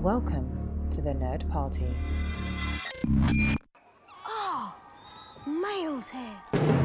Welcome to the Nerd Party. Oh, Miles here.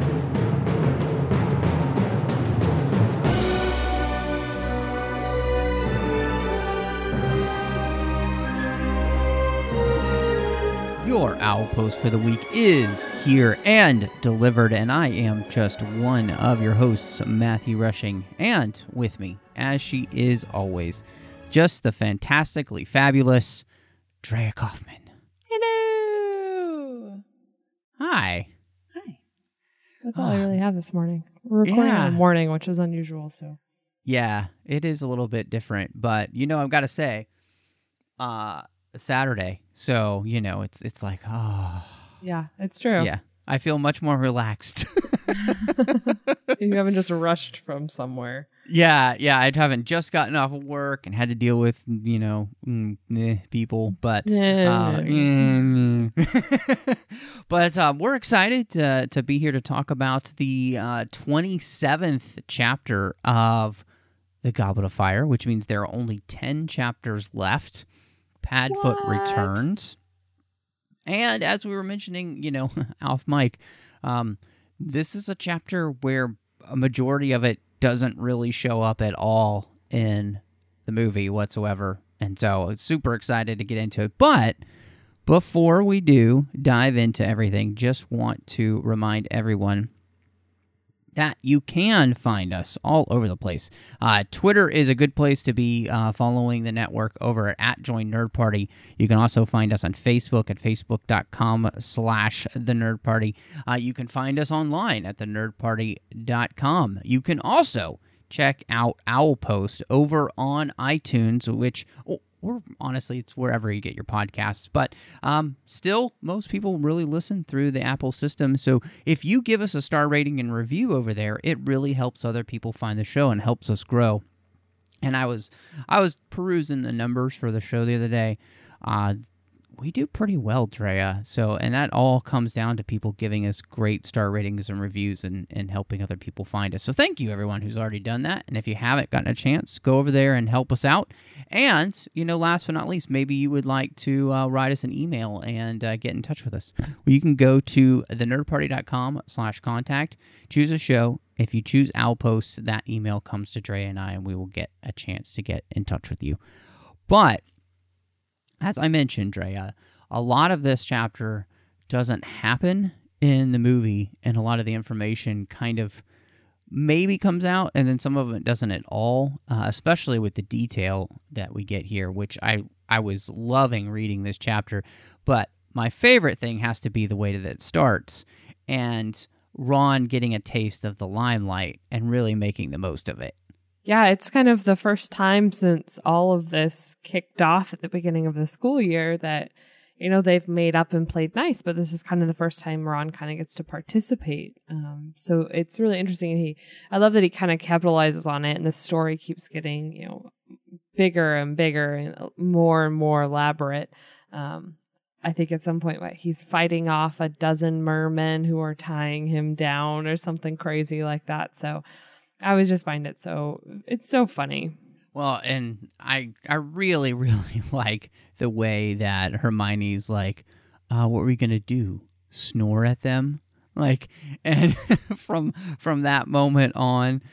Your Owl Post for the week is here and delivered, and I am just one of your hosts, Matthew Rushing, and with me, as she is always, just the fantastically fabulous Drea Kaufman. Hello! Hi. Hi. That's all I really have this morning. We're recording in the morning, which is unusual, so. Yeah, it is a little bit different, but, I've got to say, Saturday, so it's like, oh yeah, it's true. Yeah, I feel much more relaxed. You haven't just rushed from somewhere. Yeah, I haven't just gotten off of work and had to deal with people, but but we're excited to be here to talk about the 27th chapter of The Goblet of Fire, which means there are only 10 chapters left. Padfoot returns. And as we were mentioning, off mic, this is a chapter where a majority of it doesn't really show up at all in the movie whatsoever. And so it's super excited to get into it. But before we do dive into everything, just want to remind everyone that you can find us all over the place. Twitter is a good place to be following the network over at Join Nerd Party. You can also find us on Facebook at facebook.com/The Nerd Party. You can find us online at thenerdparty.com. You can also check out Owl Post over on iTunes, which... or honestly, it's wherever you get your podcasts. But still, most people really listen through the Apple system. So if you give us a star rating and review over there, it really helps other people find the show and helps us grow. And I was perusing the numbers for the show the other day. We do pretty well, Drea. And that all comes down to people giving us great star ratings and reviews and helping other people find us. So thank you, everyone who's already done that. And if you haven't gotten a chance, go over there and help us out. And, last but not least, maybe you would like to write us an email and get in touch with us. Well, you can go to thenerdparty.com/contact, choose a show. If you choose Owl Post, that email comes to Drea and I, and we will get a chance to get in touch with you. But as I mentioned, Drea, a lot of this chapter doesn't happen in the movie, and a lot of the information kind of maybe comes out, and then some of it doesn't at all, especially with the detail that we get here, which I was loving reading this chapter. But my favorite thing has to be the way that it starts, and Ron getting a taste of the limelight and really making the most of it. Yeah, it's kind of the first time since all of this kicked off at the beginning of the school year that, they've made up and played nice, but this is kind of the first time Ron kind of gets to participate. So it's really interesting. I love that he kind of capitalizes on it, and the story keeps getting, bigger and bigger and more elaborate. I think at some point he's fighting off a dozen mermen who are tying him down or something crazy like that. So I always just find it's so funny. Well, and I really, really like the way that Hermione's like, what are we going to do? Snore at them? And from that moment on,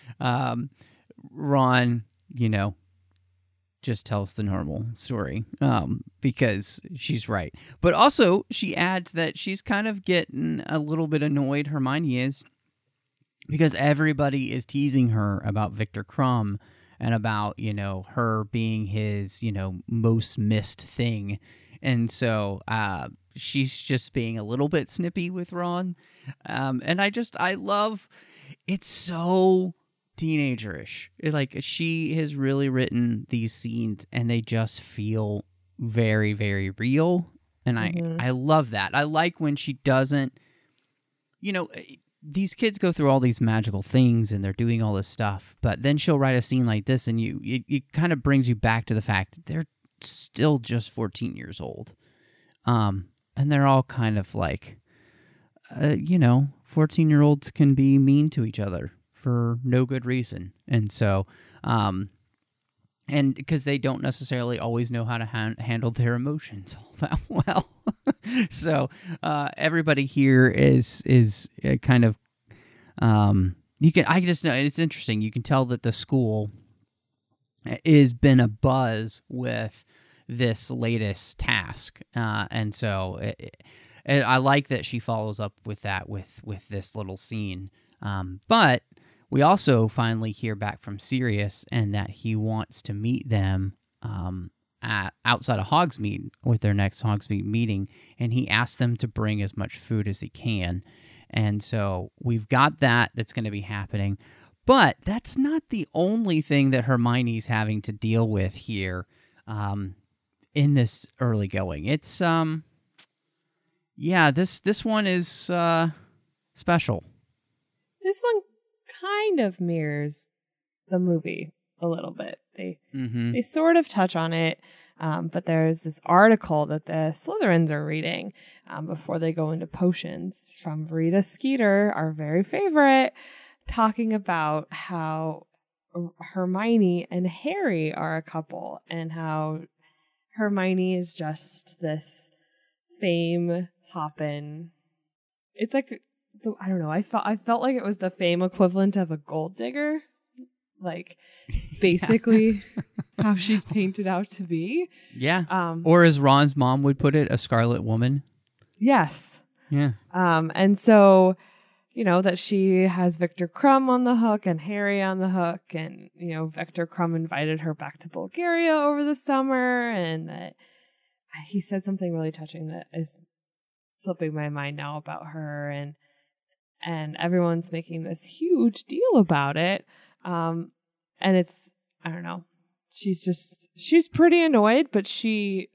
Ron, just tells the normal story because she's right. But also, she adds that she's kind of getting a little bit annoyed, Hermione is, because everybody is teasing her about Viktor Krum and about, her being his, most missed thing. And so she's just being a little bit snippy with Ron. And I love, it's so teenagerish. She has really written these scenes and they just feel very, very real. And I love that. I like when she doesn't, these kids go through all these magical things and they're doing all this stuff, but then she'll write a scene like this and it kind of brings you back to the fact that they're still just 14 years old. And they're all kind of like, 14-year-olds can be mean to each other for no good reason. And so and because they don't necessarily always know how to handle their emotions all that well. So everybody here is kind of I just know it's interesting. You can tell that the school has been a buzz with this latest task, and so I like that she follows up with that with this little scene. But we also finally hear back from Sirius, and that he wants to meet them outside of Hogsmeade with their next Hogsmeade meeting, and he asks them to bring as much food as he can. And so we've got that's going to be happening. But that's not the only thing that Hermione's having to deal with here in this early going. It's, this one is special. This one kind of mirrors the movie a little bit. They sort of touch on it, but there's this article that the Slytherins are reading before they go into potions from Rita Skeeter, our very favorite, talking about how Hermione and Harry are a couple and how Hermione is just this fame hoppin'. It's like, I don't know, I felt like it was the fame equivalent of a gold digger. Like, it's basically how she's painted out to be. Yeah. Or as Ron's mom would put it, a scarlet woman. Yes. Yeah. And so, that she has Victor Crumb on the hook and Harry on the hook. And, Victor Crumb invited her back to Bulgaria over the summer. And that he said something really touching that is slipping my mind now about her. And everyone's making this huge deal about it. And it's, I don't know, she's pretty annoyed, but she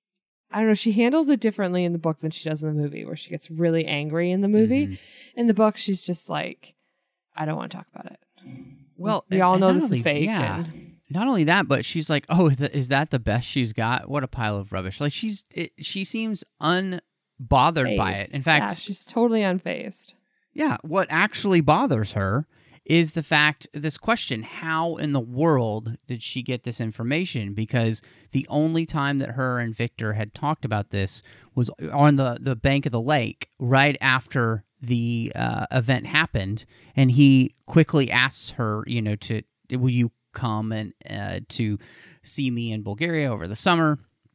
handles it differently in the book than she does in the movie, where she gets really angry in the movie. Mm-hmm. In the book, she's just like, I don't want to talk about it. Well, we all know this is fake. Yeah. And not only that, but she's like, oh, is that the best she's got? What a pile of rubbish. Like she seems unbothered by it. In fact, she's totally unfazed. Yeah. What actually bothers her is this question, how in the world did she get this information? Because the only time that her and Victor had talked about this was on the bank of the lake right after the event happened. And he quickly asks her, will you come and to see me in Bulgaria over the summer?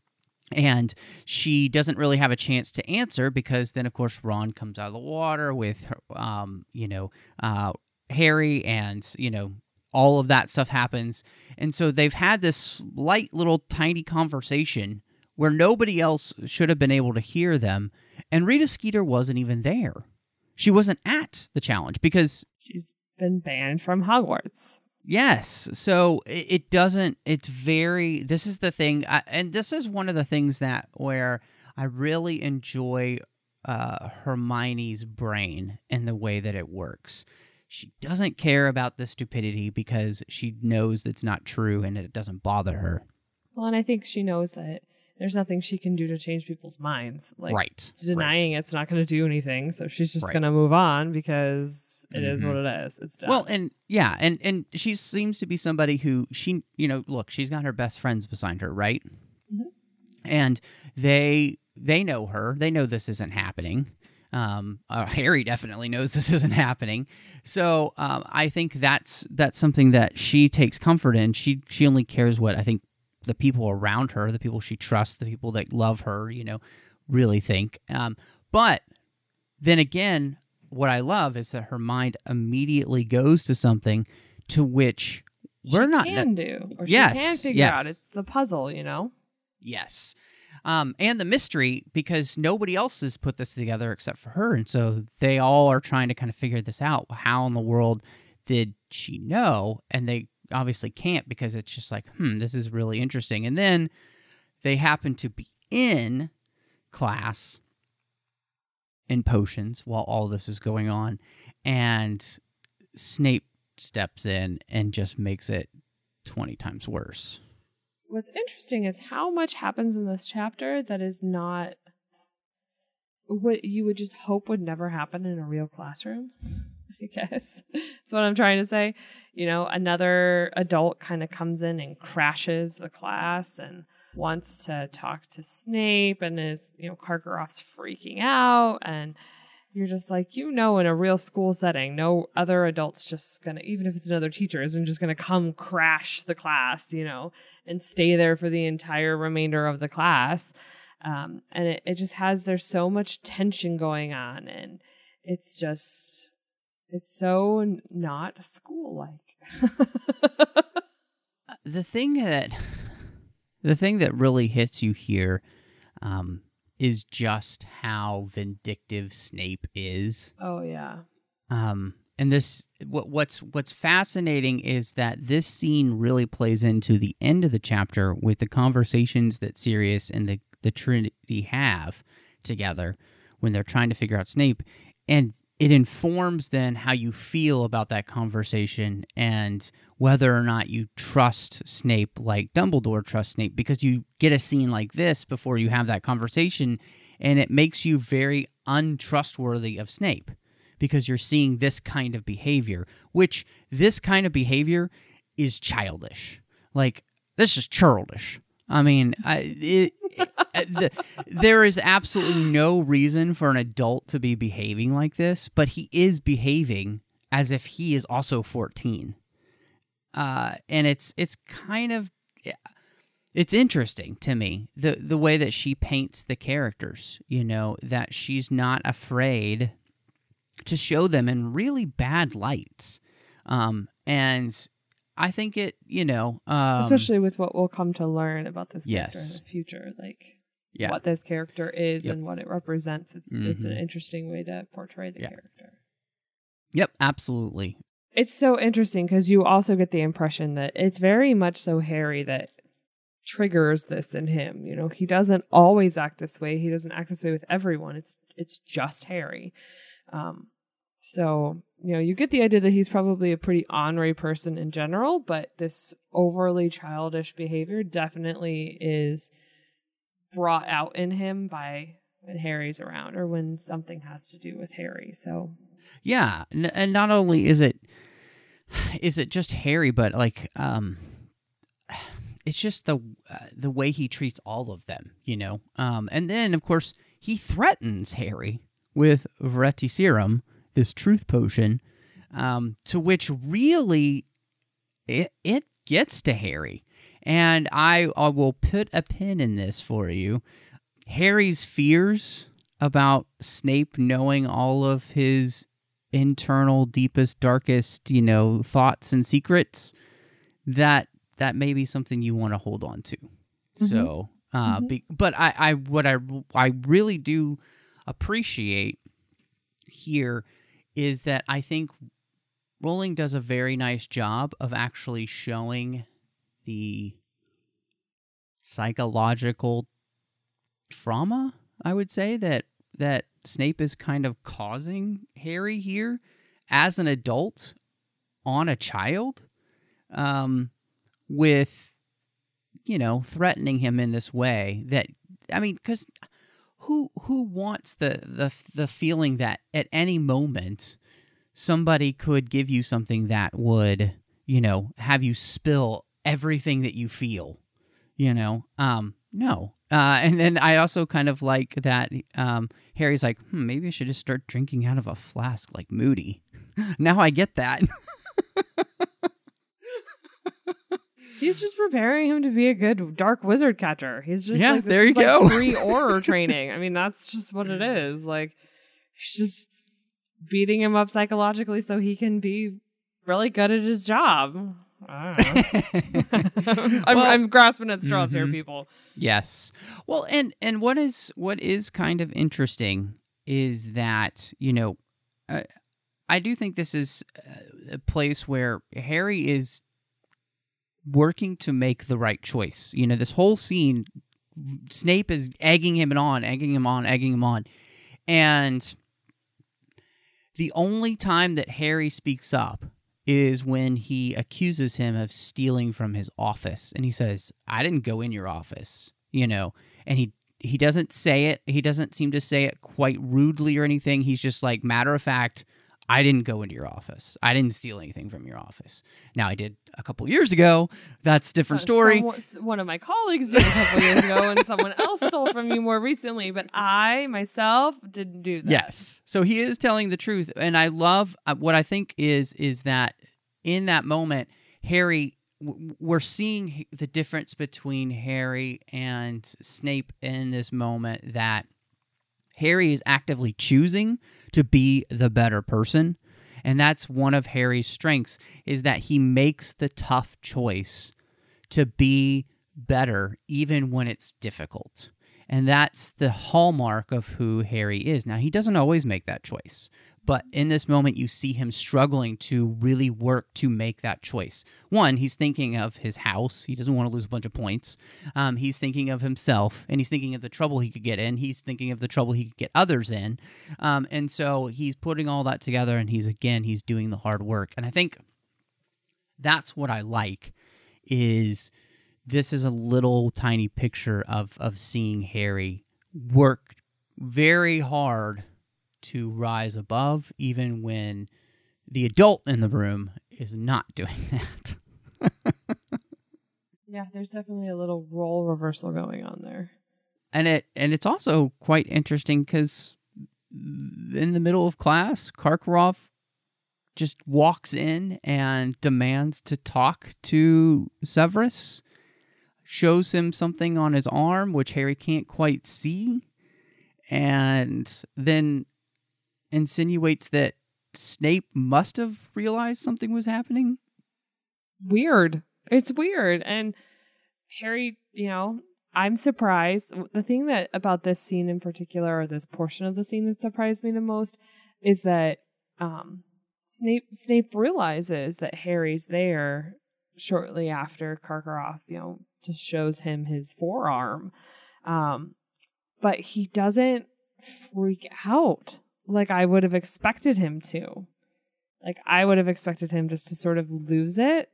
And she doesn't really have a chance to answer, because then, of course, Ron comes out of the water with her, Harry, and all of that stuff happens. And so they've had this light little tiny conversation where nobody else should have been able to hear them, and Rita Skeeter wasn't even there. She wasn't at the challenge because she's been banned from Hogwarts. Yes. So it doesn't, this is the thing, and this is one of the things where I really enjoy Hermione's brain and the way that it works. She doesn't care about the stupidity because she knows that's not true and it doesn't bother her. Well, and I think she knows that there's nothing she can do to change people's minds. Like, right. Denying it's not going to do anything, so she's just right. going to move on because it is what it is. It's done. Well, and yeah, and she seems to be somebody who look, she's got her best friends beside her, right? Mm-hmm. And they know her. They know this isn't happening. Harry definitely knows this isn't happening. So I think that's something that she takes comfort in. She only cares what I think the people around her, the people she trusts, the people that love her, really think. But then again, what I love is that her mind immediately goes to something to which she can figure out. It's the puzzle, Yes. And the mystery, because nobody else has put this together except for her. And so they all are trying to kind of figure this out. How in the world did she know? And they obviously can't, because it's just like, this is really interesting. And then they happen to be in class in potions while all this is going on. And Snape steps in and just makes it 20 times worse. What's interesting is how much happens in this chapter that is not what you would just hope would never happen in a real classroom. I guess that's what I'm trying to say. Another adult kind of comes in and crashes the class and wants to talk to Snape, and is, Karkaroff's freaking out, and you're just like, in a real school setting, no other adult's just gonna, even if it's another teacher, isn't just gonna come crash the class, and stay there for the entire remainder of the class. And it just there's so much tension going on, and it's so not school-like. The thing that really hits you here is just how vindictive Snape is. Oh yeah. And what's fascinating is that this scene really plays into the end of the chapter with the conversations that Sirius and the Trinity have together when they're trying to figure out Snape, and it informs then how you feel about that conversation and whether or not you trust Snape like Dumbledore trusts Snape, because you get a scene like this before you have that conversation, and it makes you very untrustworthy of Snape because you're seeing this kind of behavior, which this kind of behavior is childish. Like, this is childish. I mean, there is absolutely no reason for an adult to be behaving like this, but he is behaving as if he is also 14. And it's kind of, it's interesting to me, the way that she paints the characters, that she's not afraid to show them in really bad lights. And I think it, especially with what we'll come to learn about this character Yes. in the future, like Yeah. what this character is Yep. and what it represents. It's an interesting way to portray the Yeah. character. Yep, absolutely. It's so interesting because you also get the impression that it's very much so Harry that triggers this in him. He doesn't always act this way. He doesn't act this way with everyone. It's just Harry. So, you get the idea that he's probably a pretty ornery person in general, but this overly childish behavior definitely is brought out in him by when Harry's around or when something has to do with Harry. So, Yeah, and not only is it just Harry, but like it's just the way he treats all of them, and then of course he threatens Harry with Veritaserum, this truth potion, to which really it gets to Harry. And I will put a pin in this for you. Harry's fears about Snape knowing all of his internal, deepest, darkest, thoughts and secrets, that may be something you want to hold on to. Mm-hmm. So, but what I really do appreciate here is that I think Rowling does a very nice job of actually showing the psychological trauma, I would say, that Snape is kind of causing Harry here as an adult on a child, with, threatening him in this way. That, I mean, because who wants the feeling that at any moment somebody could give you something that would, have you spill everything that you feel, no. And then I also kind of like that Harry's like, maybe I should just start drinking out of a flask like Moody. Now I get that. He's just preparing him to be a good dark wizard catcher. He's just Yeah, like, this there you is like go. pre-horror training. I mean, that's just what it is. Like, he's just beating him up psychologically so he can be really good at his job. I don't know. I'm grasping at straws here, people. Yes. Well, and what is kind of interesting is that, I do think this is a place where Harry is working to make the right choice. This whole scene, Snape is egging him on. And the only time that Harry speaks up is when he accuses him of stealing from his office. And he says, I didn't go in your office, and he doesn't say it. He doesn't seem to say it quite rudely or anything. He's just like, matter of fact, I didn't go into your office. I didn't steal anything from your office. Now, I did a couple years ago. That's a different story. One of my colleagues did a couple years ago, and someone else stole from you more recently, but I, myself, didn't do that. Yes. So he is telling the truth. And I love what I think is that in that moment, Harry, we're seeing the difference between Harry and Snape in this moment, that Harry is actively choosing to be the better person. And that's one of Harry's strengths, is that he makes the tough choice to be better even when it's difficult. And that's the hallmark of who Harry is. Now, he doesn't always make that choice, but in this moment, you see him struggling to really work to make that choice. One, he's thinking of his house. He doesn't want to lose a bunch of points. He's thinking of himself, and he's thinking of the trouble he could get in. He's thinking of the trouble he could get others in. And so he's putting all that together, and he's doing the hard work. And I think that's what I like, is this is a little tiny picture of seeing Harry work very hard to rise above, even when the adult in the room is not doing that. Yeah, there's definitely a little role reversal going on there. And it's also quite interesting because in the middle of class, Karkaroff just walks in and demands to talk to Severus, shows him something on his arm, which Harry can't quite see, and then insinuates that Snape must have realized something was happening. Weird. It's weird. And Harry, I'm surprised. The thing that about this scene in particular, or this portion of the scene that surprised me the most, is that Snape realizes that Harry's there shortly after Karkaroff, just shows him his forearm. But he doesn't freak out like I would have expected him to. Like, I would have expected him just to sort of lose it,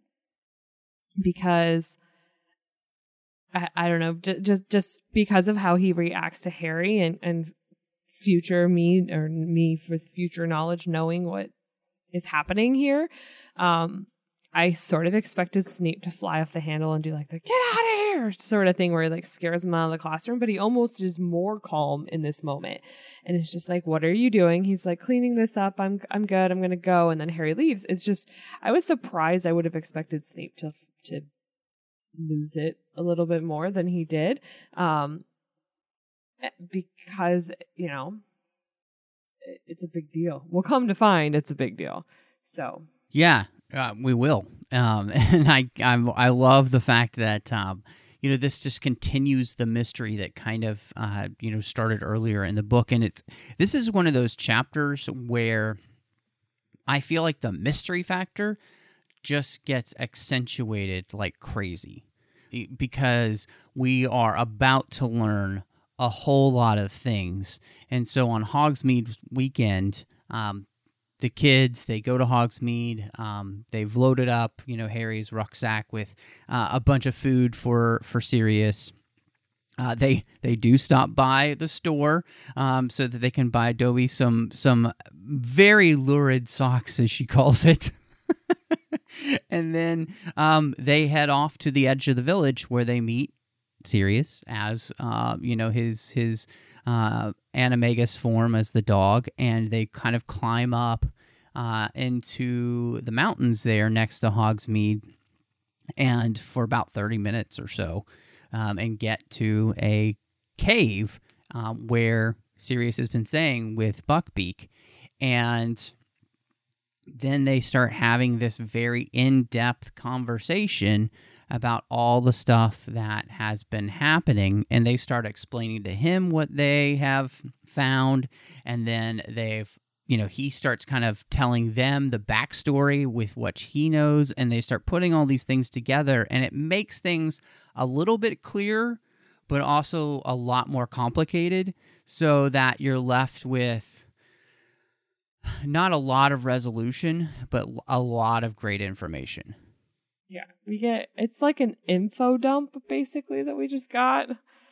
because I don't know, just because of how he reacts to Harry and future me, or me with future knowledge, knowing what is happening here. I sort of expected Snape to fly off the handle and do like the "get out of here" sort of thing, where he like scares him out of the classroom, but he almost is more calm in this moment. And it's just like, "What are you doing?" He's like, "Cleaning this up. I'm good. I'm going to go." And then Harry leaves. It's just, I was surprised. I would have expected Snape to lose it a little bit more than he did. Because, it's a big deal. We'll come to find it's a big deal. So, yeah. We will, and I love the fact that this just continues the mystery that kind of started earlier in the book, and this is one of those chapters where I feel like the mystery factor just gets accentuated like crazy, because we are about to learn a whole lot of things, and so on Hogsmeade weekend. The kids, they go to Hogsmeade. They've loaded up, Harry's rucksack with a bunch of food for Sirius. They do stop by the store so that they can buy Dobby some very lurid socks, as she calls it. And then they head off to the edge of the village, where they meet Sirius as his animagus form as the dog, and they kind of climb up into the mountains there next to Hogsmeade, and for about 30 minutes or so, and get to a cave where Sirius has been staying with Buckbeak. And then they start having this very in-depth conversation about all the stuff that has been happening, and they start explaining to him what they have found, and then he starts kind of telling them the backstory with what he knows, and they start putting all these things together, and it makes things a little bit clearer, but also a lot more complicated, so that you're left with not a lot of resolution, but a lot of great information. Yeah, it's like an info dump, basically, that we just got.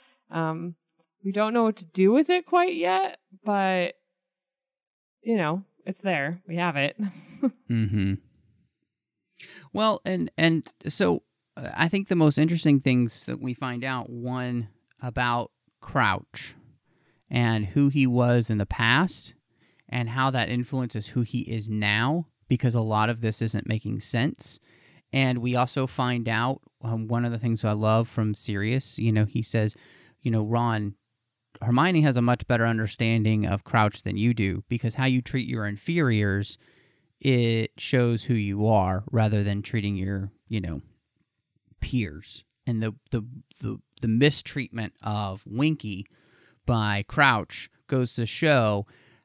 We don't know what to do with it quite yet, but, it's there. We have it. Mm-hmm. Well, and so I think the most interesting things that we find out, one, about Crouch and who he was in the past and how that influences who he is now, because a lot of this isn't making sense. And we also find out one of the things I love from Sirius, he says, Ron, Hermione has a much better understanding of Crouch than you do, because how you treat your inferiors, it shows who you are rather than treating your, peers. And the mistreatment of Winky by Crouch goes to show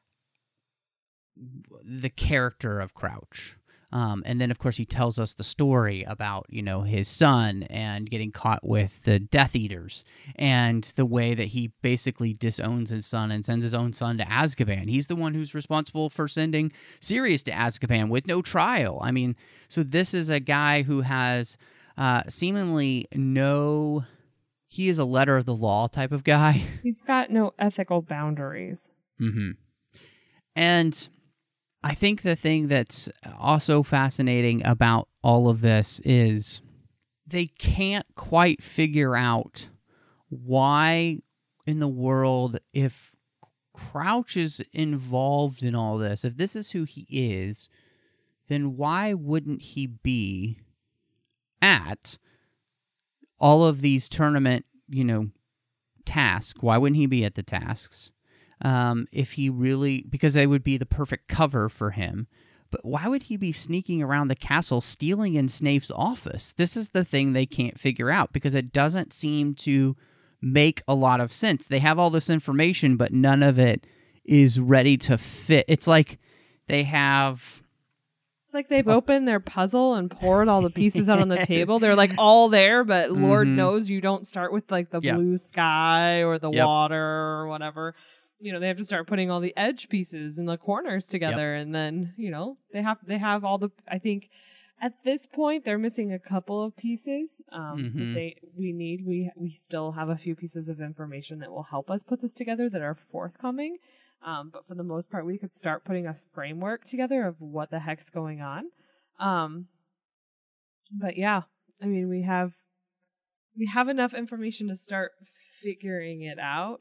the character of Crouch. And then, of course, he tells us the story about, his son and getting caught with the Death Eaters and the way that he basically disowns his son and sends his own son to Azkaban. He's the one who's responsible for sending Sirius to Azkaban with no trial. I mean, so this is a guy who has seemingly he is a letter of the law type of guy. He's got no ethical boundaries. Mm-hmm. And I think the thing that's also fascinating about all of this is they can't quite figure out why in the world, if Crouch is involved in all this, if this is who he is, then why wouldn't he be at all of these tournament, tasks? Why wouldn't he be at the tasks? If he really, because they would be the perfect cover for him. But why would he be sneaking around the castle, stealing in Snape's office? This is the thing they can't figure out, because it doesn't seem to make a lot of sense. They have all this information, but none of it is ready to fit. It's like they've opened their puzzle and poured all the pieces out on the table. They're like all there, but Lord knows you don't start with like the blue sky or the water or whatever. They have to start putting all the edge pieces in the corners together, and then they have all the. I think at this point they're missing a couple of pieces that we need. We still have a few pieces of information that will help us put this together that are forthcoming. But for the most part, we could start putting a framework together of what the heck's going on. But yeah, I mean, we have enough information to start figuring it out.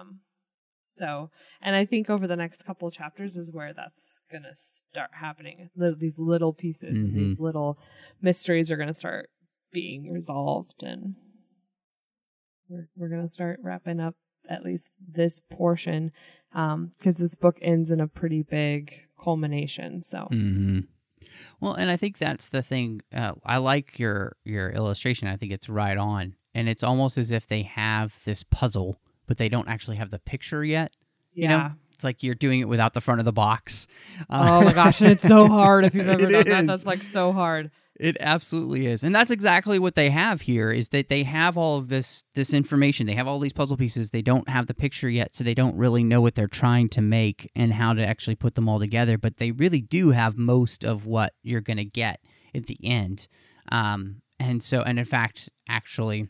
And I think over the next couple of chapters is where that's going to start happening. These little pieces and these little mysteries are going to start being resolved, and we're going to start wrapping up at least this portion, because this book ends in a pretty big culmination. So, well, and I think that's the thing. I like your illustration. I think it's right on, and it's almost as if they have this puzzle, but they don't actually have the picture yet. It's like you're doing it without the front of the box. Oh my gosh, and it's so hard if you've ever done that. That's like so hard. It absolutely is. And that's exactly what they have here, is that they have all of this information. They have all these puzzle pieces. They don't have the picture yet, so they don't really know what they're trying to make and how to actually put them all together. But they really do have most of what you're going to get at the end. And in fact, actually,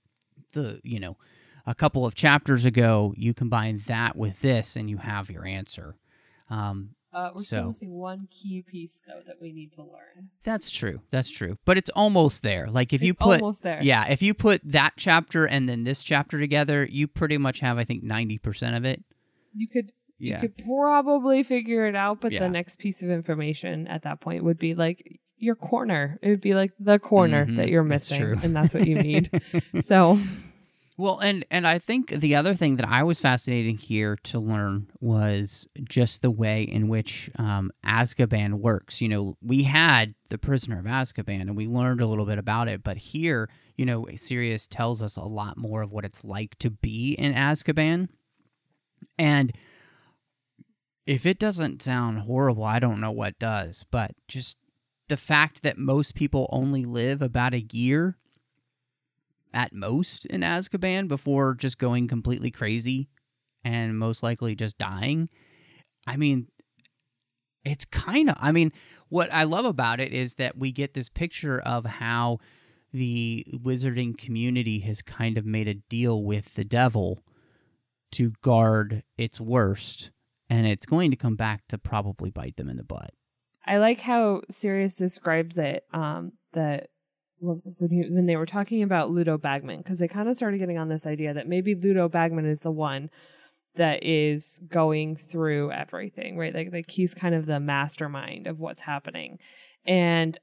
a couple of chapters ago, you combine that with this and you have your answer. We're still missing one key piece, though, that we need to learn. That's true. But it's almost there. Like if you put almost there. Yeah, if you put that chapter and then this chapter together, you pretty much have, I think, 90% of it. You could probably figure it out, but the next piece of information at that point would be like your corner. It would be like the corner that you're missing, and that's what you need. So. Well, and I think the other thing that I was fascinated here to learn was just the way in which Azkaban works. We had The Prisoner of Azkaban, and we learned a little bit about it, but here, Sirius tells us a lot more of what it's like to be in Azkaban. And if it doesn't sound horrible, I don't know what does, but just the fact that most people only live about a year at most in Azkaban before just going completely crazy and most likely just dying. I mean, it's what I love about it is that we get this picture of how the wizarding community has kind of made a deal with the devil to guard its worst and it's going to come back to probably bite them in the butt. I like how Sirius describes it, that when they were talking about Ludo Bagman, because they kind of started getting on this idea that maybe Ludo Bagman is the one that is going through everything, right? Like he's kind of the mastermind of what's happening. And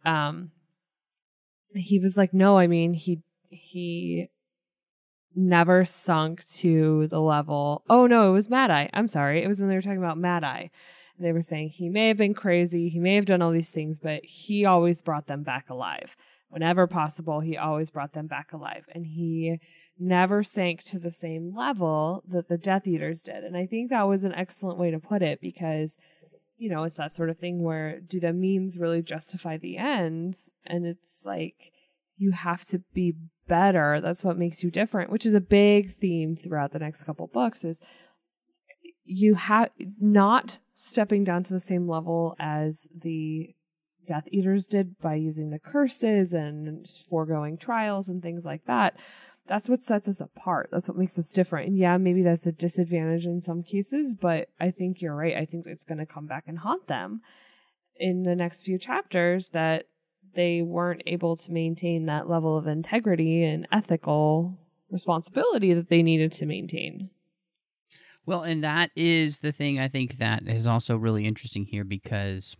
he was like, no, I mean, he never sunk to the level. Oh, no, it was Mad Eye. I'm sorry. It was when they were talking about Mad Eye. And they were saying he may have been crazy. He may have done all these things, but he always brought them back alive. Whenever possible, he always brought them back alive. And he never sank to the same level that the Death Eaters did. And I think that was an excellent way to put it because, you know, it's that sort of thing where do the means really justify the ends? And it's like you have to be better. That's what makes you different, which is a big theme throughout the next couple books is you have not stepping down to the same level as the Death Eaters did by using the curses and foregoing trials and things like that. That's what sets us apart. That's what makes us different. And yeah, maybe that's a disadvantage in some cases, but I think you're right. I think it's going to come back and haunt them in the next few chapters that they weren't able to maintain that level of integrity and ethical responsibility that they needed to maintain. Well, and that is the thing I think that is also really interesting here because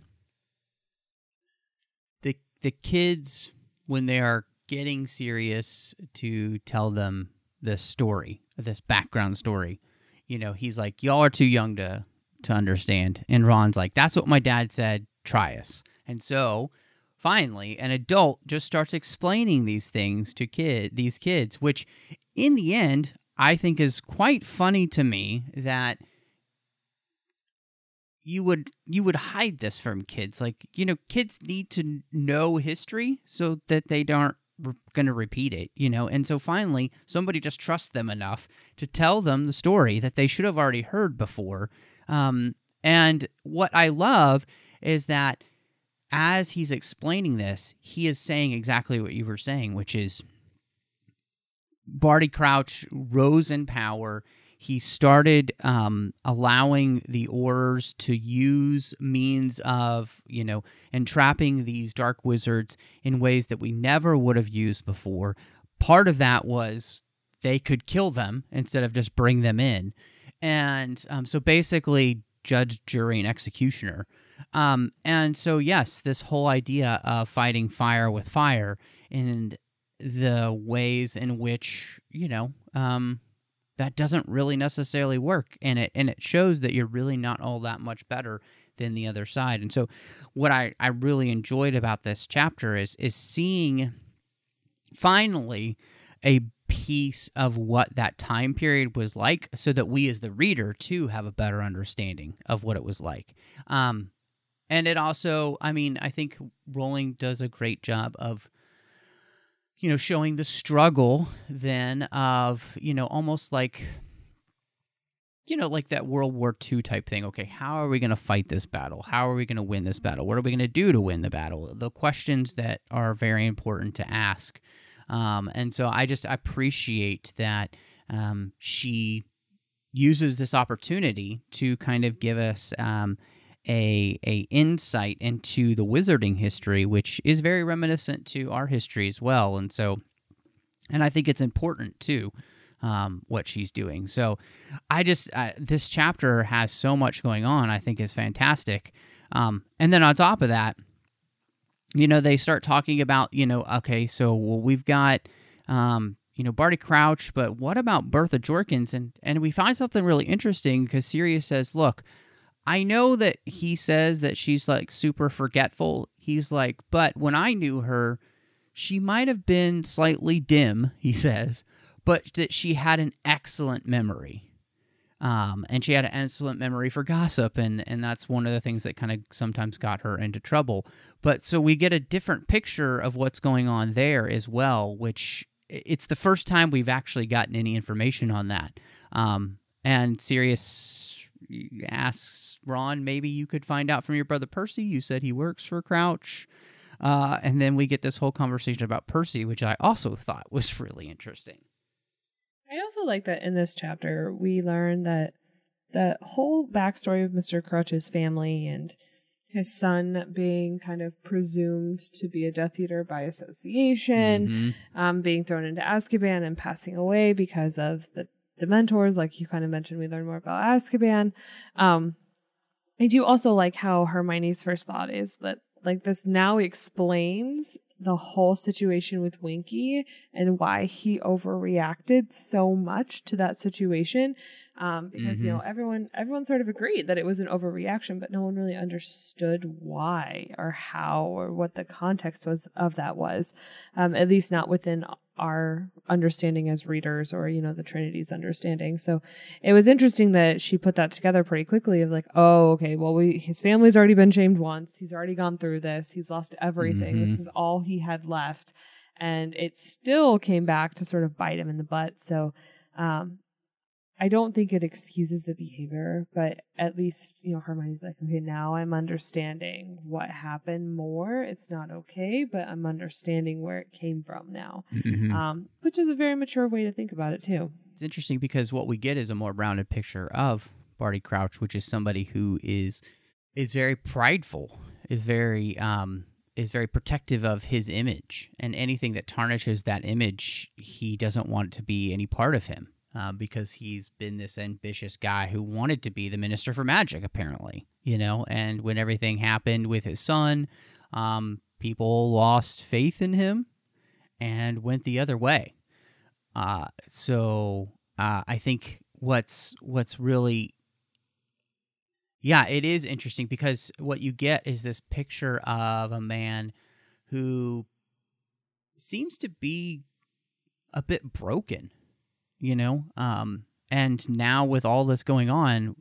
the kids, when they are getting Sirius to tell them this story, this background story, you know, he's like, y'all are too young to understand. And Ron's like, that's what my dad said, try us. And so finally, an adult just starts explaining these things to these kids, which in the end, I think is quite funny to me that you would hide this from kids. Like, you know, kids need to know history so that they aren't going to repeat it, you know? And so finally, somebody just trusts them enough to tell them the story that they should have already heard before. And what I love is that as he's explaining this, he is saying exactly what you were saying, which is Barty Crouch rose in power. He started allowing the Aurors to use means of, you know, entrapping these dark wizards in ways that we never would have used before. Part of that was they could kill them instead of just bring them in. And so basically judge, jury, and executioner. And so, yes, this whole idea of fighting fire with fire and the ways in which, you know, that doesn't really necessarily work, and it shows that you're really not all that much better than the other side. And so what I really enjoyed about this chapter is seeing finally a piece of what that time period was like so that we as the reader too have a better understanding of what it was like. And it also, I mean, I think Rowling does a great job of, you know, showing the struggle then of, you know, almost like, you know, like that World War II type thing. Okay, how are we going to fight this battle? How are we going to win this battle? What are we going to do to win the battle? The questions that are very important to ask. And so I just appreciate that she uses this opportunity to kind of give us a insight into the wizarding history, which is very reminiscent to our history as well. And so, and I think it's important too, what she's doing. So I just, this chapter has so much going on, I think is fantastic. And then on top of that, you know, they start talking about, you know, okay, so well, we've got, you know, Barty Crouch, but what about Bertha Jorkins? And we find something really interesting because Sirius says, look, I know that he says that she's like super forgetful. He's like, but when I knew her, she might have been slightly dim, he says, but that she had an excellent memory. And she had an excellent memory for gossip, and that's one of the things that kind of sometimes got her into trouble. But so we get a different picture of what's going on there as well, which it's the first time we've actually gotten any information on that. And Sirius asks Ron, maybe you could find out from your brother Percy. You said he works for Crouch. And then we get this whole conversation about Percy, which I also thought was really interesting. I also like that in this chapter, we learn that the whole backstory of Mr. Crouch's family and his son being kind of presumed to be a Death Eater by association, being thrown into Azkaban and passing away because of the Dementors, like you kind of mentioned. We learn more about Azkaban. I do also like how Hermione's first thought is that like this now explains the whole situation with Winky and why he overreacted so much to that situation. Because, you know, everyone sort of agreed that it was an overreaction, but no one really understood why or how or what the context was of that was, at least not within our understanding as readers or, you know, the Trinity's understanding. So it was interesting that she put that together pretty quickly of like, oh, okay, well, his family's already been shamed once. He's already gone through this. He's lost everything. This is all he had left. And it still came back to sort of bite him in the butt. So, I don't think it excuses the behavior, but at least, you know, Hermione's like, okay, now I'm understanding what happened more. It's not okay, but I'm understanding where it came from now, which is a very mature way to think about it, too. It's interesting because what we get is a more rounded picture of Barty Crouch, which is somebody who is very prideful, is very protective of his image, and anything that tarnishes that image, he doesn't want to be any part of him. Because he's been this ambitious guy who wanted to be the Minister for Magic, apparently, you know, and when everything happened with his son, people lost faith in him and went the other way. So I think what's really, it is interesting because what you get is this picture of a man who seems to be a bit broken. You know, and now with all this going on,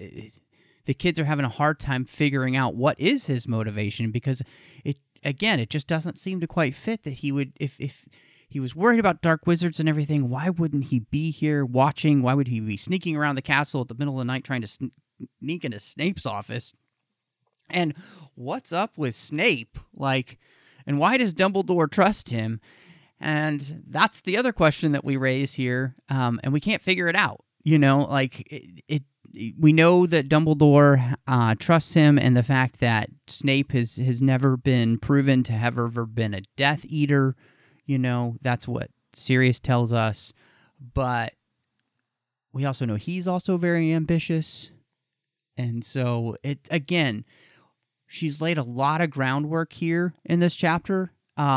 the kids are having a hard time figuring out what is his motivation because it just doesn't seem to quite fit that he would, if he was worried about dark wizards and everything, why wouldn't he be here watching? Why would he be sneaking around the castle at the middle of the night trying to sneak into Snape's office? And what's up with Snape? Like, and why does Dumbledore trust him? And that's the other question that we raise here, and we can't figure it out. You know, like we know that Dumbledore trusts him, and the fact that Snape has never been proven to have ever been a Death Eater. You know, that's what Sirius tells us. But we also know he's also very ambitious, and so she's laid a lot of groundwork here in this chapter.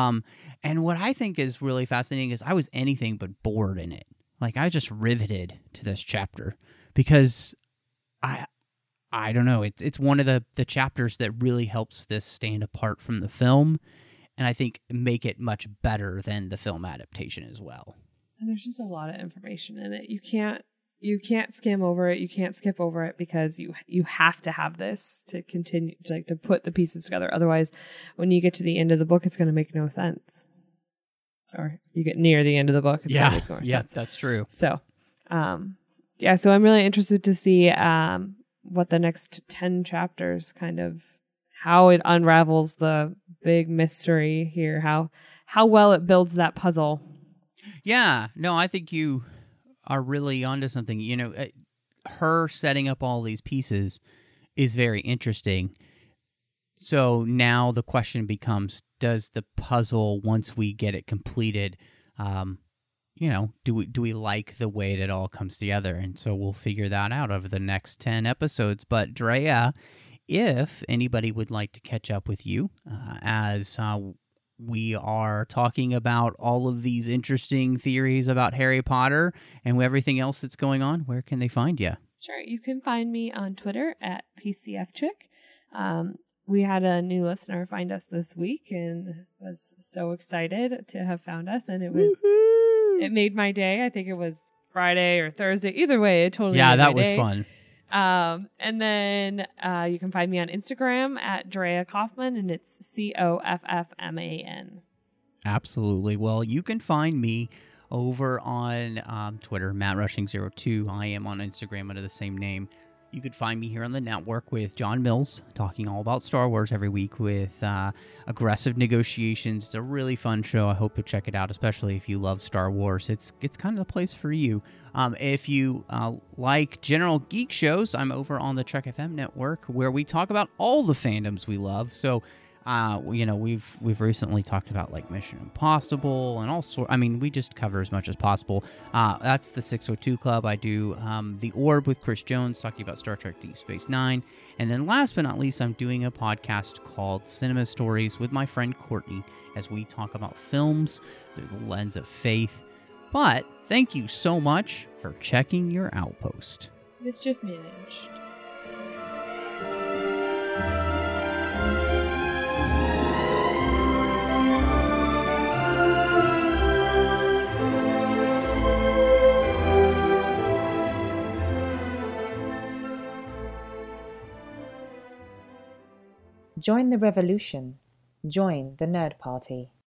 And what I think is really fascinating is I was anything but bored in it. Like, I just riveted to this chapter because I don't know. It's one of the chapters that really helps this stand apart from the film, and I think make it much better than the film adaptation as well. And there's just a lot of information in it. You can't skim over it. You can't skip over it because you have to have this to continue, like to put the pieces together. Otherwise, when you get to the end of the book, it's going to make no sense. Or you get near the end of the book, it's going to make more sense. Yeah, that's true. So, so I'm really interested to see what the next 10 chapters kind of, how it unravels the big mystery here, how well it builds that puzzle. Yeah, no, I think you are really onto something. You know, her setting up all these pieces is very interesting. So now the question becomes, does the puzzle, once we get it completed, you know, do we like the way that it all comes together? And so we'll figure that out over the next 10 episodes. But Drea, if anybody would like to catch up with you as we are talking about all of these interesting theories about Harry Potter and everything else that's going on, where can they find you? Sure. You can find me on Twitter at PCFChick. We had a new listener find us this week and was so excited to have found us. And it made my day. I think it was Friday or Thursday. Either way, it totally made my day. Was fun. And then you can find me on Instagram at Drea Kaufman, and it's Coffman. Absolutely. Well, you can find me over on Twitter, MattRushing02. I am on Instagram under the same name. You could find me here on the network with John Mills, talking all about Star Wars every week with aggressive negotiations. It's a really fun show. I hope you'll check it out, especially if you love Star Wars. It's kind of the place for you. If you like general geek shows, I'm over on the Trek FM network where we talk about all the fandoms we love. So, we've recently talked about like Mission Impossible and all sorts. I mean, we just cover as much as possible. That's the 602 Club. I do The Orb with Chris Jones, talking about Star Trek Deep Space Nine. And then last but not least, I'm doing a podcast called Cinema Stories with my friend Courtney as we talk about films through the lens of faith. But thank you so much for checking your outpost. Mischief managed. Join the revolution. Join the Nerd Party.